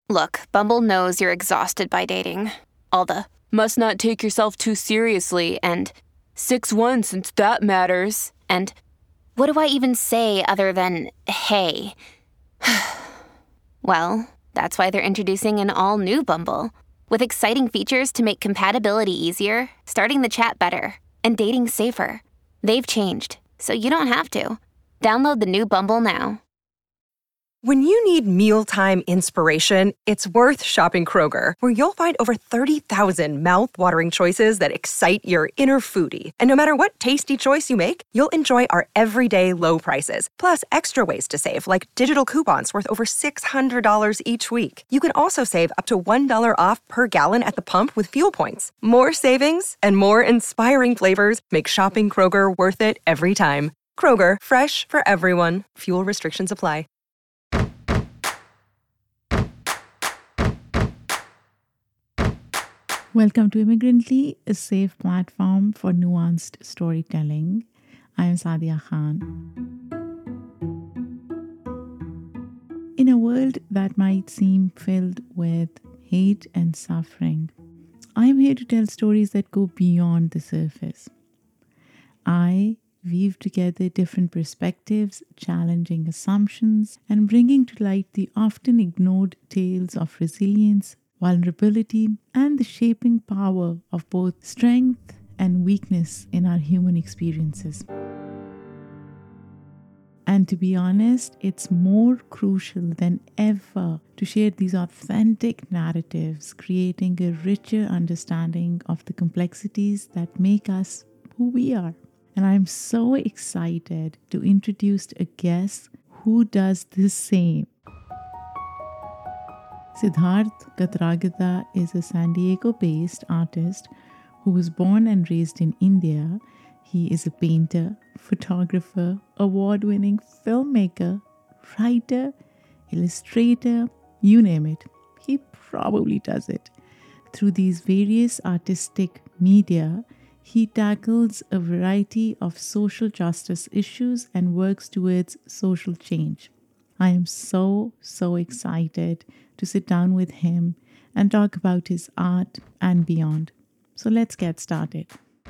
Look, Bumble knows you're exhausted by dating. All the must not take yourself too seriously and 6'1" since that matters. And what do I even say other than hey? Well, that's why they're introducing an all-new Bumble with exciting features to make compatibility easier, starting the chat better, and dating safer. They've changed, so you don't have to. Download the new Bumble now. When you need mealtime inspiration, it's worth shopping Kroger, where you'll find over 30,000 mouth-watering choices that excite your inner foodie. And no matter what tasty choice you make, you'll enjoy our everyday low prices, plus extra ways to save, like digital coupons worth over $600 each week. You can also save up to $1 off per gallon at the pump with fuel points. More savings and more inspiring flavors make shopping Kroger worth it every time. Kroger, fresh for everyone. Fuel restrictions apply. Welcome to Immigrantly, a safe platform for nuanced storytelling. I am Sadia Khan. In a world that might seem filled with hate and suffering, I am here to tell stories that go beyond the surface. I weave together different perspectives, challenging assumptions, and bringing to light the often ignored tales of resilience, vulnerability, and the shaping power of both strength and weakness in our human experiences. And to be honest, it's more crucial than ever to share these authentic narratives, creating a richer understanding of the complexities that make us who we are. And I'm so excited to introduce a guest who does the same. Siddharth Katragada is a San Diego-based artist who was born and raised in India. He is a painter, photographer, award-winning filmmaker, writer, illustrator, you name it. He probably does it. Through these various artistic media, he tackles a variety of social justice issues and works towards social change. I am so excited to sit down with him and talk about his art and beyond. So let's get started.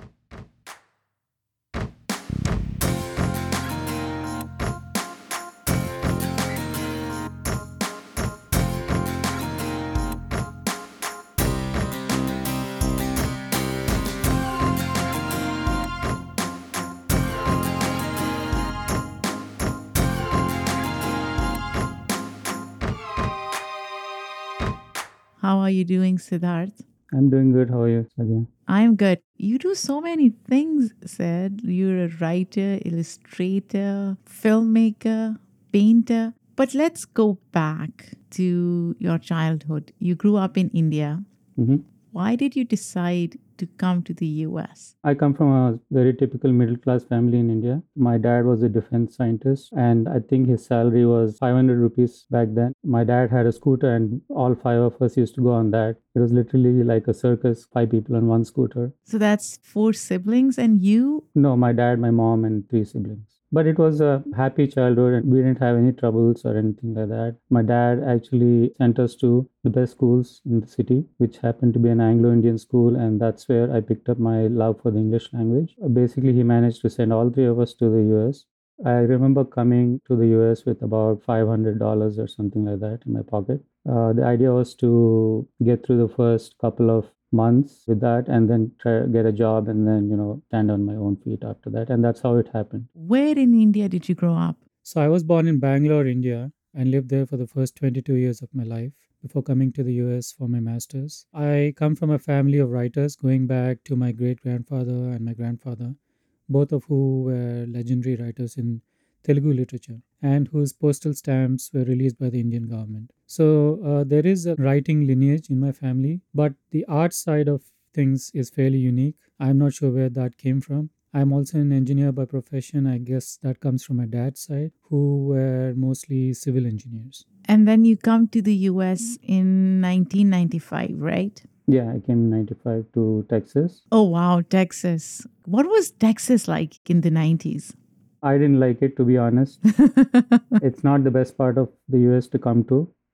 How are you doing, Siddharth? I'm doing good. How are you, Sadia? I'm good. You do so many things, Sid. You're a writer, illustrator, filmmaker, painter. But let's go back to your childhood. You grew up in India. Mm-hmm. Why did you decide to come to the US? I come from a very typical middle-class family in India. My dad was a defense scientist, and I think his salary was 500 rupees back then. My dad had a scooter, and all five of us used to go on that. It was literally like a circus, 5 people on one scooter. So that's 4 siblings and you? No, my dad, my mom, and 3 siblings. But it was a happy childhood and we didn't have any troubles or anything like that. My dad actually sent us to the best schools in the city, which happened to be an Anglo-Indian school, and that's where I picked up my love for the English language. Basically, he managed to send all 3 of us to the US. I remember coming to the US with about $500 or something like that in my pocket. The idea was to get through the first couple of months with that and then try to get a job and then stand on my own feet after that, and that's how it happened. Where in India did you grow up? So I was born in Bangalore, India, and lived there for the first 22 years of my life before coming to the US for my master's. I come from a family of writers going back to my great grandfather and my grandfather, both of who were legendary writers in Telugu literature and whose postal stamps were released by the Indian government. So there is a writing lineage in my family, but the art side of things is fairly unique. I'm not sure where that came from. I'm also an engineer by profession. I guess that comes from my dad's side, who were mostly civil engineers. And then you come to the US in 1995, right? Yeah, I came in 95 to Texas. Oh, wow, Texas. What was Texas like in the 90s? I didn't like it, to be honest. It's not the best part of the US to come to.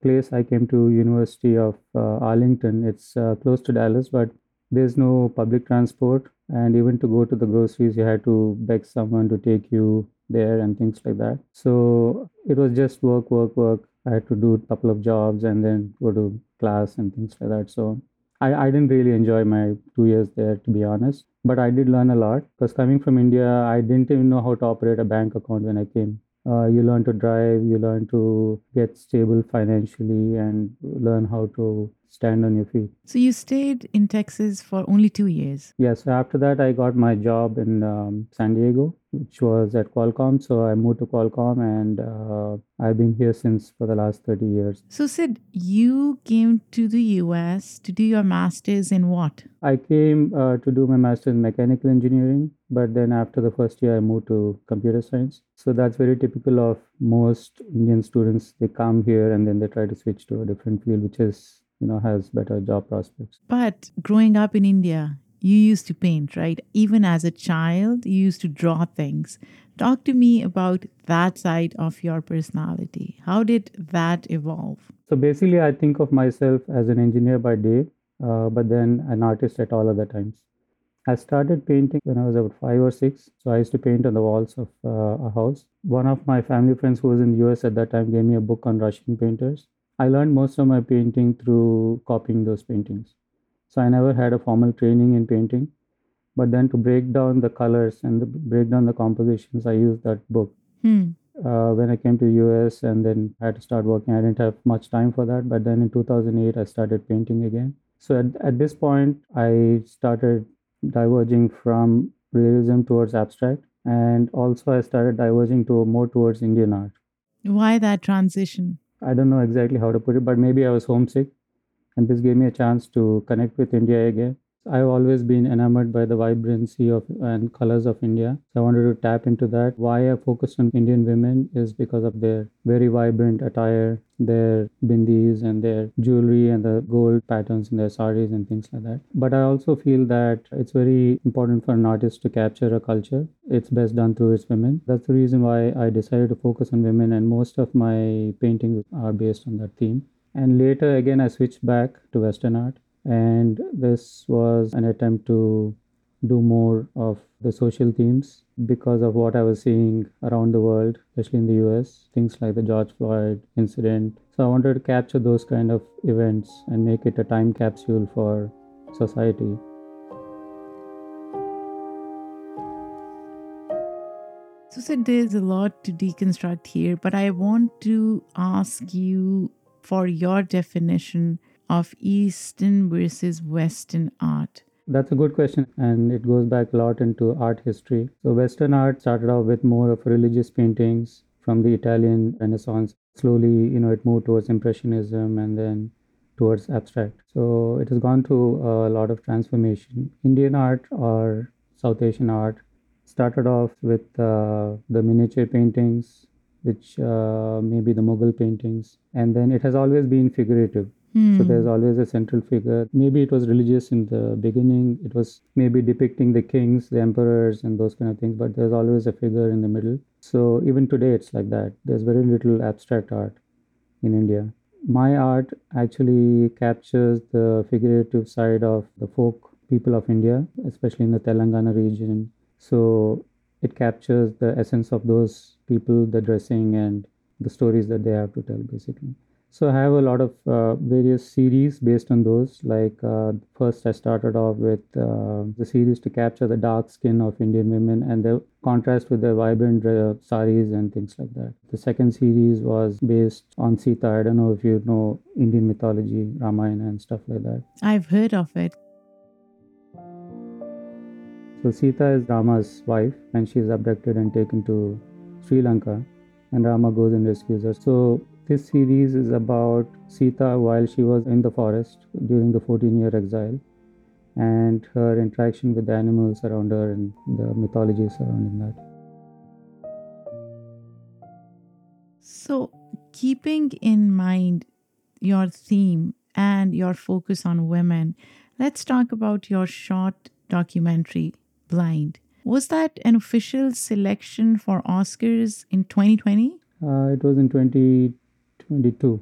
place I came to University of Arlington. It's close to Dallas, but there's no public transport, and even to go to the groceries, you had to beg someone to take you there and things like that. So it was just work, work, work. I had to do a couple of jobs and then go to class and things like that. So I didn't really enjoy my 2 years there, to be honest. But I did learn a lot because coming from India, I didn't even know how to operate a bank account when I came. You learn to drive, you learn to get stable financially, and learn how to stand on your feet. So you stayed in Texas for only 2 years. Yeah, so after that, I got my job in San Diego, which was at Qualcomm. So I moved to Qualcomm, and I've been here since for the last 30 years. So Sid, you came to the US to do your master's in what? I came to do my master's in mechanical engineering, but then after the first year, I moved to computer science. So that's very typical of most Indian students. They come here and then they try to switch to a different field, which is, has better job prospects. But growing up in India, you used to paint, right? Even as a child, you used to draw things. Talk to me about that side of your personality. How did that evolve? So basically, I think of myself as an engineer by day, but then an artist at all other times. I started painting when I was about 5 or 6. So I used to paint on the walls of a house. One of my family friends who was in the US at that time gave me a book on Russian painters. I learned most of my painting through copying those paintings. So I never had a formal training in painting. But then to break down the colors and break down the compositions, I used that book. When I came to the US and then I had to start working, I didn't have much time for that. But then in 2008, I started painting again. So at this point, I started diverging from realism towards abstract. And also, I started diverging to more towards Indian art. Why that transition? I don't know exactly how to put it, but maybe I was homesick. And this gave me a chance to connect with India again. I've always been enamored by the vibrancy of and colors of India. So I wanted to tap into that. Why I focused on Indian women is because of their very vibrant attire, their bindis and their jewelry and the gold patterns in their saris and things like that. But I also feel that it's very important for an artist to capture a culture. It's best done through its women. That's the reason why I decided to focus on women, and most of my paintings are based on that theme. And later again, I switched back to Western art. And this was an attempt to do more of the social themes because of what I was seeing around the world, especially in the US, things like the George Floyd incident. So I wanted to capture those kind of events and make it a time capsule for society. So, Sid, there's a lot to deconstruct here, but I want to ask you for your definition of Eastern versus Western art. That's a good question, and it goes back a lot into art history. So Western art started off with more of religious paintings from the Italian Renaissance. Slowly, it moved towards Impressionism and then towards abstract. So it has gone through a lot of transformation. Indian art or South Asian art started off with the miniature paintings, which may be the Mughal paintings, and then it has always been figurative. So there's always a central figure. Maybe it was religious in the beginning. It was maybe depicting the kings, the emperors, and those kind of things, but there's always a figure in the middle. So even today, it's like that. There's very little abstract art in India. My art actually captures the figurative side of the folk people of India, especially in the Telangana region. So it captures the essence of those people, the dressing, and the stories that they have to tell, basically. So I have a lot of various series based on those. Like first I started off with the series to capture the dark skin of Indian women and the contrast with the vibrant saris and things like that. The second series was based on Sita. I don't know if you know Indian mythology, Ramayana and stuff like that. I've heard of it. So Sita is Rama's wife, and she's abducted and taken to Sri Lanka, and Rama goes and rescues her. So this series is about Sita while she was in the forest during the 14-year exile, and her interaction with the animals around her and the mythology surrounding that. So, keeping in mind your theme and your focus on women, let's talk about your short documentary, Blind. Was that an official selection for Oscars in 2020? It was in 2022.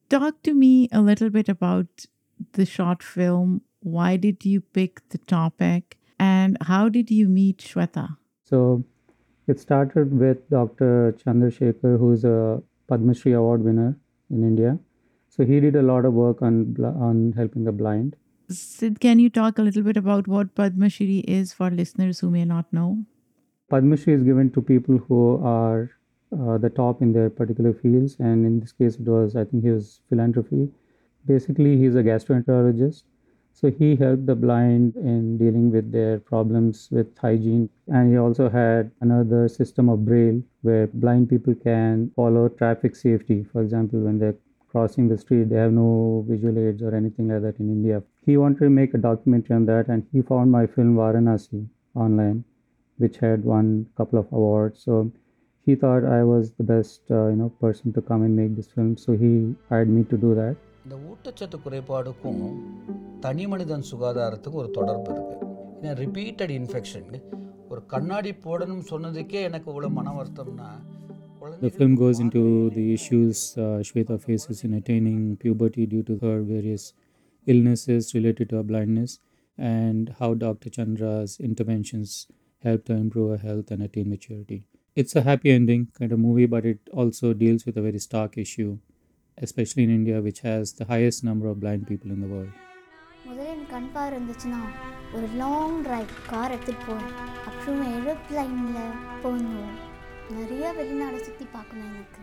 Talk to me a little bit about the short film. Why did you pick the topic? And how did you meet Shweta? So it started with Dr. Chandrasekhar, who is a Padma Shri Award winner in India. So he did a lot of work on helping the blind. Sid, can you talk a little bit about what Padma Shri is for listeners who may not know? Padma Shri is given to people who are the top in their particular fields, and in this case, I think he was philanthropy. Basically, he's a gastroenterologist. So he helped the blind in dealing with their problems with hygiene. And he also had another system of Braille where blind people can follow traffic safety. For example, when they're crossing the street, they have no visual aids or anything like that in India. He wanted to make a documentary on that, and he found my film Varanasi online, which had won a couple of awards. So he thought I was the best, person to come and make this film. So he hired me to do that. இந்த ஊட்டச்சத்து குறைபாடுக்கும் தனி மனிதன் சுகாதாரத்துக்கும் ஒரு தொடர்பு இருக்குது. ஏன்னா repeated infection ஒரு கண்ணாடி போடணும்னு சொன்னதுக்கே எனக்கு இவ்வளோ மன வருத்தம்னா. The film goes into the issues Shweta faces in attaining puberty due to her various illnesses related to her blindness, and how Dr. Chandra's interventions helped her improve her health and attain maturity. It's a happy ending kind of movie, but it also deals with a very stark issue, especially in India, which has the highest number of blind people in the world. முதல்ல எனக்கு கண் பார்வை இருந்துச்சுன்னா ஒரு long drive car எடுத்துகிட்டு போவேன். அப்புறம் ஏரோப்ளைனில் போகணும். நிறைய வெளிநாடு சுற்றி பார்க்கணும் எனக்கு.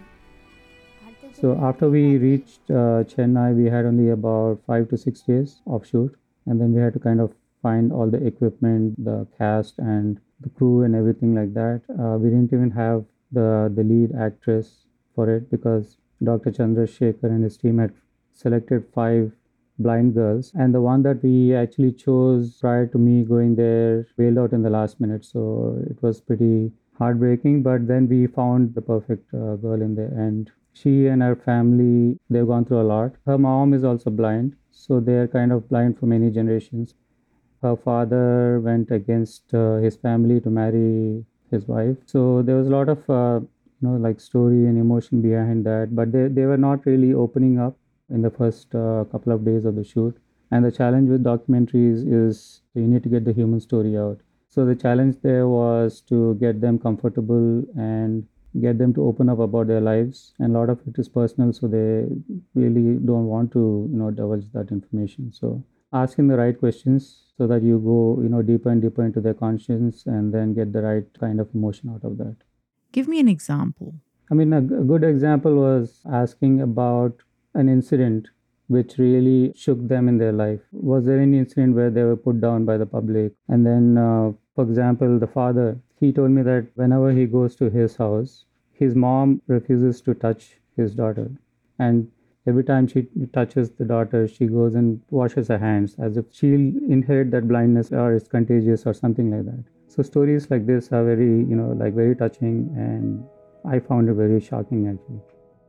So after we reached Chennai, we had only about 5 to 6 days of shoot, and then we had to kind of find all the equipment, the cast and the crew and everything like that. We didn't even have the lead actress for it because Dr. Chandrasekhar and his team had selected 5 blind girls, and the one that we actually chose prior to me going there bailed out in the last minute. So it was pretty heartbreaking, but then we found the perfect girl in the end. She and her family, they've gone through a lot. Her mom is also blind, so they're kind of blind for many generations. Her father went against his family to marry his wife. So there was a lot of like story and emotion behind that, but they were not really opening up in the first couple of days of the shoot. And the challenge with documentaries is you need to get the human story out. So the challenge there was to get them comfortable and get them to open up about their lives, and a lot of it is personal, so they really don't want to divulge that information. So asking the right questions so that you go deeper and deeper into their conscience and then get the right kind of emotion out of that. Give me an example. I mean, a good example was asking about an incident which really shook them in their life. Was there any incident where they were put down by the public? And then, for example, the father, he told me that whenever he goes to his house, his mom refuses to touch his daughter. And every time she touches the daughter, she goes and washes her hands as if she'll inherit that blindness or it's contagious or something like that. So stories like this are very, very touching, and I found it very shocking actually.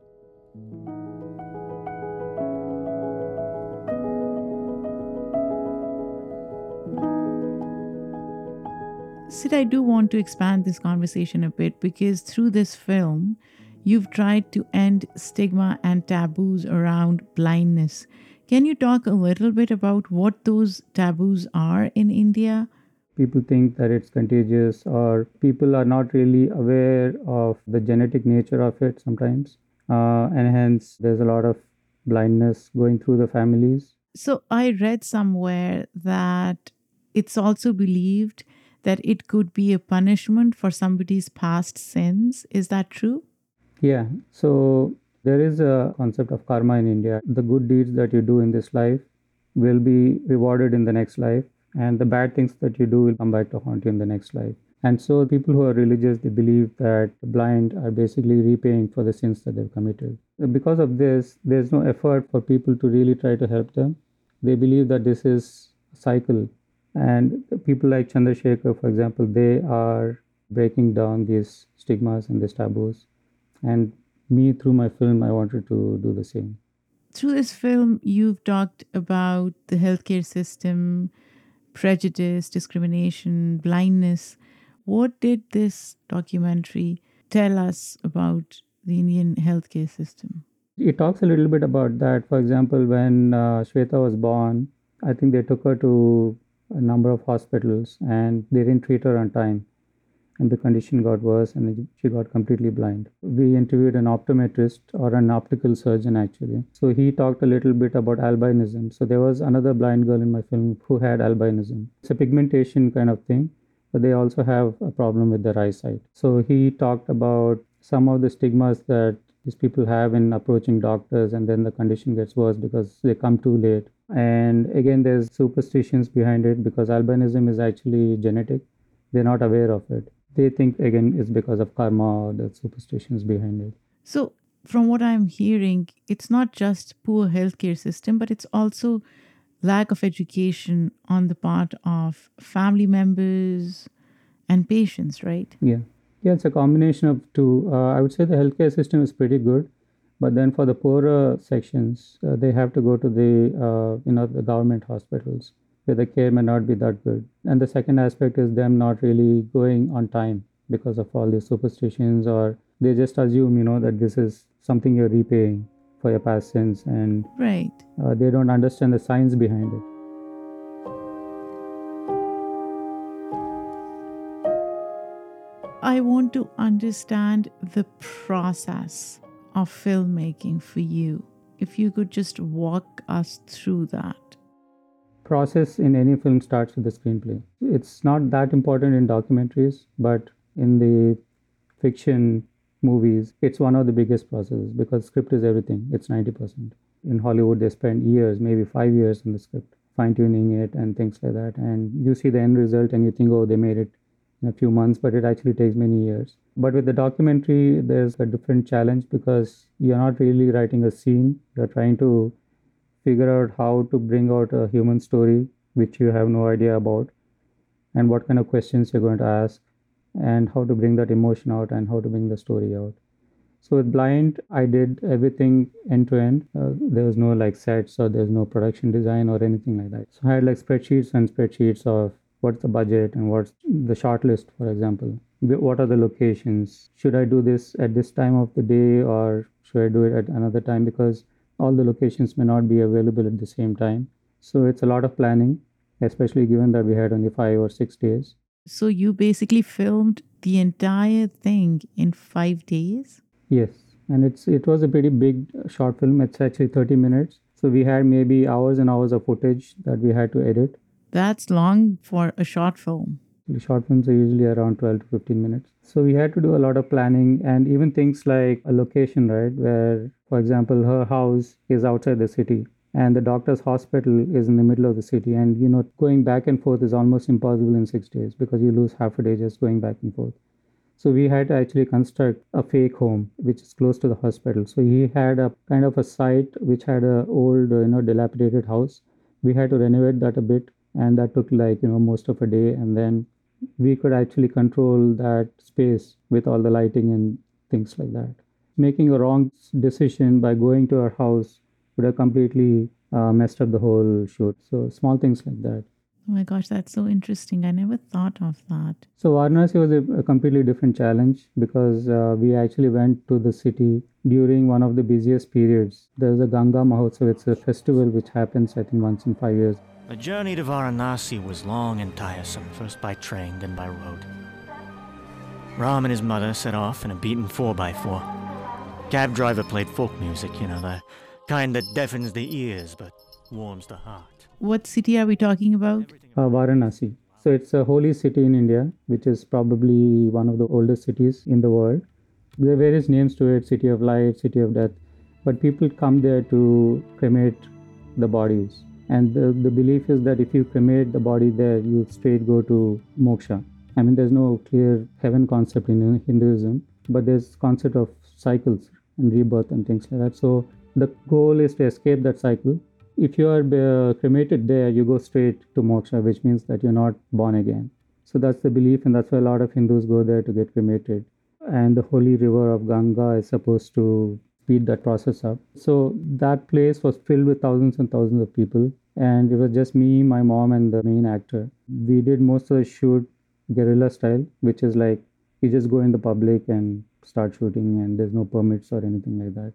Sid, I do want to expand this conversation a bit because through this film, you've tried to end stigma and taboos around blindness. Can you talk a little bit about what those taboos are in India? People think that it's contagious, or people are not really aware of the genetic nature of it sometimes. And hence, there's a lot of blindness going through the families. So I read somewhere that it's also believed that it could be a punishment for somebody's past sins. Is that true? Yeah. So there is a concept of karma in India. The good deeds that you do in this life will be rewarded in the next life, and the bad things that you do will come back to haunt you in the next life. And so people who are religious, they believe that the blind are basically repaying for the sins that they've committed. Because of this, there's no effort for people to really try to help them. They believe that this is a cycle. And people like Chandrasekhar, for example, they are breaking down these stigmas and these taboos. And me, through my film, I wanted to do the same. Through this film, you've talked about the healthcare system, prejudice, discrimination, blindness. What did this documentary tell us about the Indian healthcare system? It talks a little bit about that. For example, when Shweta was born, I think they took her to a number of hospitals and they didn't treat her on time. And the condition got worse and she got completely blind. We interviewed an optometrist or an optical surgeon actually. So he talked a little bit about albinism. So there was another blind girl in my film who had albinism. It's a pigmentation kind of thing, but they also have a problem with their eyesight. So he talked about some of the stigmas that these people have in approaching doctors, and then the condition gets worse because they come too late. And again, there's superstitions behind it because albinism is actually genetic. They're not aware of it. They think again it's because of karma or the superstitions behind it. So, from what I'm hearing, it's not just poor healthcare system, but it's also lack of education on the part of family members and patients, right? Yeah. Yeah, it's a combination of two. I would say the healthcare system is pretty good, but then for the poorer sections, they have to go to the government hospitals where the care may not be that good. And the second aspect is them not really going on time because of all these superstitions, or they just assume, that this is something you're repaying for your past sins, and Right. they don't understand the science behind it. I want to understand the process of filmmaking for you. If you could just walk us through that. Process in any film starts with the screenplay. It's not that important in documentaries, but in the fiction movies, it's one of the biggest processes because script is everything. It's 90%. In Hollywood, they spend years, maybe 5 years in the script, fine-tuning it and things like that. And you see the end result and you think, oh, they made it in a few months, but it actually takes many years. But with the documentary, there's a different challenge because you're not really writing a scene. You're trying to figure out how to bring out a human story which you have no idea about, and what kind of questions you're going to ask, and how to bring that emotion out and how to bring the story out. So with Blind, I did everything end to end. There was no like sets or there's no production design or anything like that. So I had like spreadsheets and spreadsheets of what's the budget and what's the short list, for example. What are the locations? Should I do this at this time of the day or should I do it at another time? Because all the locations may not be available at the same time. So it's a lot of planning, especially given that we had only 5 or 6 days. So you basically filmed the entire thing in 5 days? Yes, and it was a pretty big short film. It's actually 30 minutes. So we had maybe hours and hours of footage that we had to edit. That's long for a short film. The short films are usually around 12 to 15 minutes. So we had to do a lot of planning and even things like a location, right? Where, for example, her house is outside the city and the doctor's hospital is in the middle of the city. And, going back and forth is almost impossible in 6 days because you lose half a day just going back and forth. So we had to actually construct a fake home, which is close to the hospital. So he had a kind of a site which had a old, dilapidated house. We had to renovate that a bit, and that took most of a day. And then we could actually control that space with all the lighting and things like that. Making a wrong decision by going to our house would have completely messed up the whole shoot. So small things like that. Oh my gosh, that's so interesting. I never thought of that. So Varanasi was a completely different challenge because we actually went to the city during one of the busiest periods. There's a Ganga Mahotsav. It's a festival which happens, I think, once in 5 years. The journey to Varanasi was long and tiresome, first by train, then by road. Ram and his mother set off in a beaten 4x4. Cab driver played folk music, the kind that deafens the ears but warms the heart. What city are we talking about? Varanasi. So it's a holy city in India, which is probably one of the oldest cities in the world. There are various names to it: City of Light, City of Death. But people come there to cremate the bodies. And the belief is that if you cremate the body there, you straight go to moksha. I mean, there's no clear heaven concept in Hinduism, but there's concept of cycles and rebirth and things like that. So the goal is to escape that cycle. If you are cremated there, you go straight to moksha, which means that you're not born again. So that's the belief, and that's why a lot of Hindus go there to get cremated. And the holy river of Ganga is supposed to speed that process up. So that place was filled with thousands and thousands of people, and it was just me, my mom, and the main actor. We did most of the shoot guerrilla style, which is like you just go in the public and start shooting, and there's no permits or anything like that.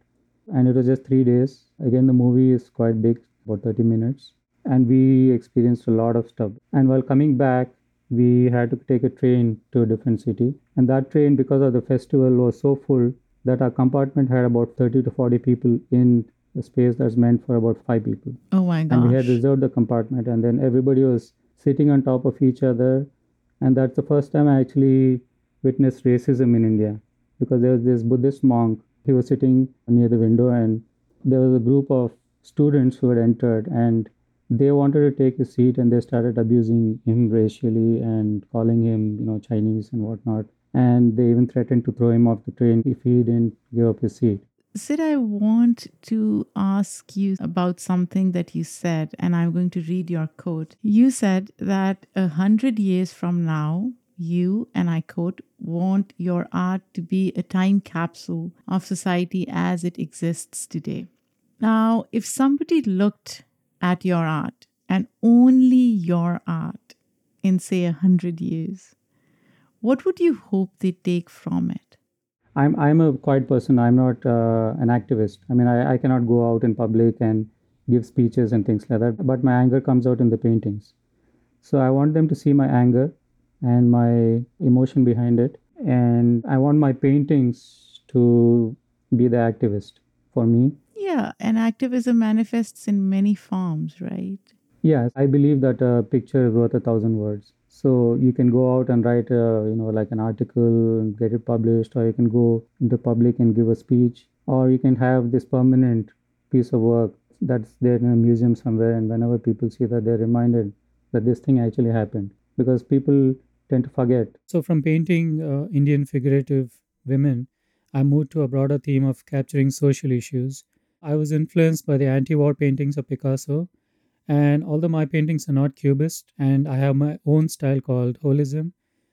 And it was just 3 days. Again, the movie is quite big, about 30 minutes. And we experienced a lot of stuff. And while coming back, we had to take a train to a different city. And that train, because of the festival, was so full that our compartment had about 30 to 40 people in a space that's meant for about 5 people. Oh my And we had gosh. reserved the compartment, and then everybody was sitting on top of each other. And that's the first time I actually witnessed racism in India, because there was this Buddhist monk. He was sitting near the window, and there was a group of students who had entered, and they wanted to take his seat, and they started abusing him racially and calling him, Chinese and whatnot. And they even threatened to throw him off the train if he didn't give up his seat. Sid, I want to ask you about something that you said, and I'm going to read your quote. You said that 100 years from now, you, and I quote, want your art to be a time capsule of society as it exists today. Now, if somebody looked at your art and only your art in, say, 100 years, what would you hope they take from it? I'm a quiet person. I'm not an activist. I mean, I cannot go out in public and give speeches and things like that. But my anger comes out in the paintings. So I want them to see my anger and my emotion behind it. And I want my paintings to be the activist for me. Yeah, and activism manifests in many forms, right? Yeah, I believe that a picture is worth 1,000 words. So you can go out and write, like an article and get it published, or you can go into public and give a speech, or you can have this permanent piece of work that's there in a museum somewhere, and whenever people see that, they're reminded that this thing actually happened, because people tend to forget. So from painting Indian figurative women, I moved to a broader theme of capturing social issues. I was influenced by the anti-war paintings of Picasso, and although my paintings are not cubist and I have my own style called holism,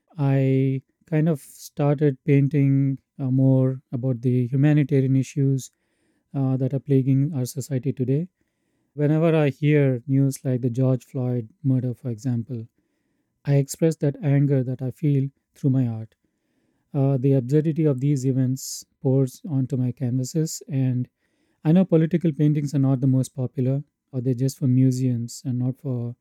I kind of started painting more about the humanitarian issues that are plaguing our society today. Whenever I hear news like the George Floyd murder, for example, I express that anger that I feel through my art. The absurdity of these events pours onto my canvases, and I know political paintings are not the most popular, or they're just for museums and not for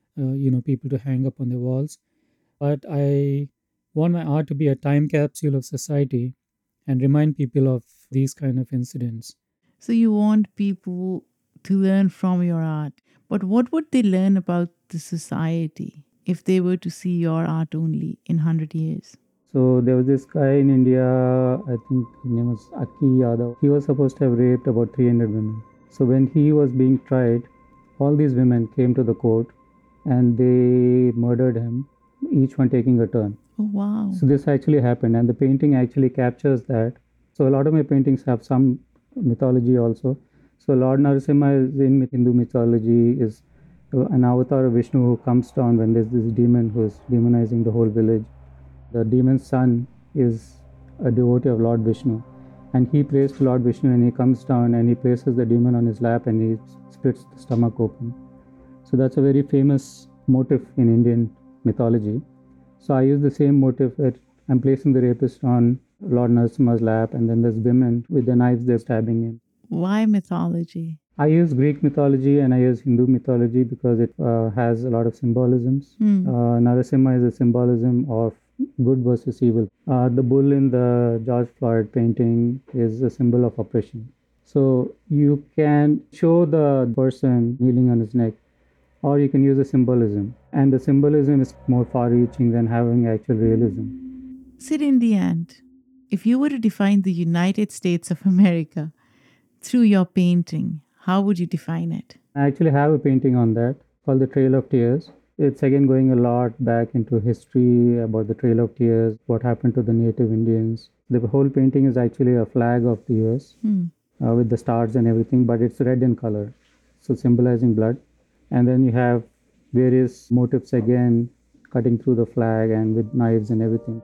people to hang up on their walls. But I want my art to be a time capsule of society and remind people of these kind of incidents. So you want people to learn from your art. But what would they learn about the society if they were to see your art only in 100 years? So there was this guy in India, I think his name was Aki Yadav. He was supposed to have raped about 300 women. So when he was being tried, all these women came to the court and they murdered him, each one taking a turn. Oh, wow. So this actually happened, and the painting actually captures that. So a lot of my paintings have some mythology also. So Lord Narasimha is in Hindu mythology, is an avatar of Vishnu who comes down when there's this demon who is demonizing the whole village. The demon's son is a devotee of Lord Vishnu, and he prays to Lord Vishnu, and he comes down and he places the demon on his lap and he splits the stomach open. So that's a very famous motif in Indian mythology. So I use the same motif that I'm placing the rapist on Lord Narasimha's lap, and then there's women with their knives, they're stabbing him. Why mythology? I use Greek mythology and I use Hindu mythology because it has a lot of symbolisms. Narasimha is a symbolism of good versus evil. The bull in the George Floyd painting is a symbol of oppression. So you can show the person kneeling on his neck, or you can use a symbolism. And the symbolism is more far-reaching than having actual realism. Sid, in the end, if you were to define the United States of America through your painting, how would you define it? I actually have a painting on that called The Trail of Tears. It's again going a lot back into history about the Trail of Tears, what happened to the native Indians. The whole painting is actually a flag of the US with the stars and everything, but it's red in color, so symbolizing blood. And then you have various motifs again cutting through the flag and with knives and everything.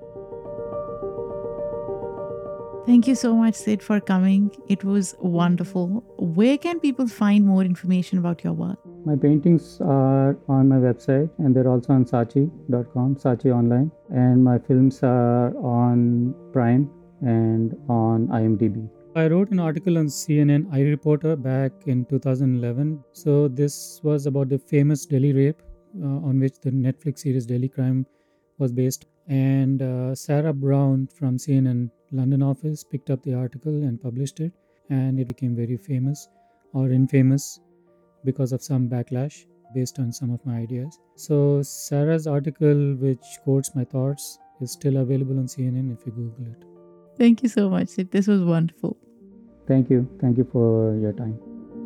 Thank you so much, Sid, for coming. It was wonderful. Where can people find more information about your work? My paintings are on my website, and they're also on Saatchi.com, Saatchi Online. And my films are on Prime and on IMDb. I wrote an article on CNN iReporter back in 2011. So this was about the famous Delhi rape on which the Netflix series Delhi Crime was based. And Sarah Brown from CNN London office picked up the article and published it. And it became very famous or infamous because of some backlash based on some of my ideas. So Sarah's article, which quotes my thoughts, is still available on CNN if you Google it. Thank you so much, Sid. This was wonderful. Thank you. Thank you for your time.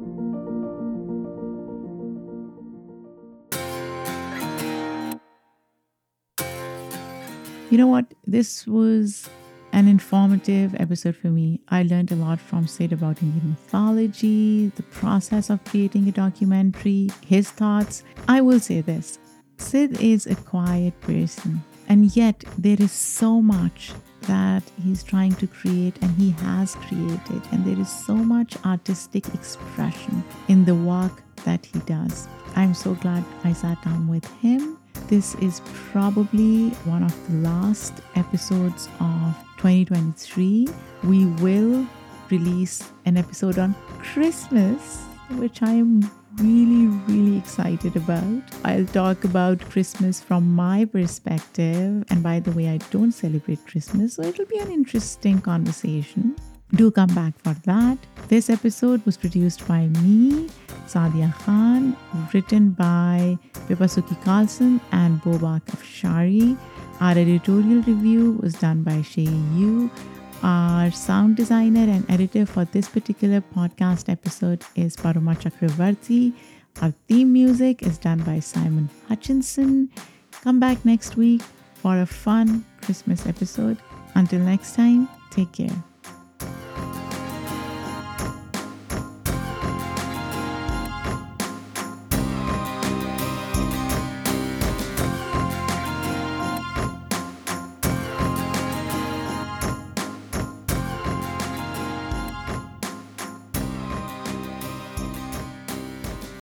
You know what? This was an informative episode for me. I learned a lot from Sid about Indian mythology, the process of creating a documentary, his thoughts. I will say this. Sid is a quiet person, and yet there is so much that he's trying to create and he has created, and there is so much artistic expression in the work that he does. I'm so glad I sat down with him. This is probably one of the last episodes of 2023. We will release an episode on Christmas, which I am really excited about. I'll talk about Christmas from my perspective. And by the way, I don't celebrate Christmas, so it'll be an interesting conversation. Do come back for that. This episode was produced by me, Sadia Khan, written by Vipasuki Carlson and Bobak Afshari. Our editorial review was done by Shay Yu. Our sound designer and editor for this particular podcast episode is Paroma Chakravarti. Our theme music is done by Simon Hutchinson. Come back next week for a fun Christmas episode. Until next time, take care.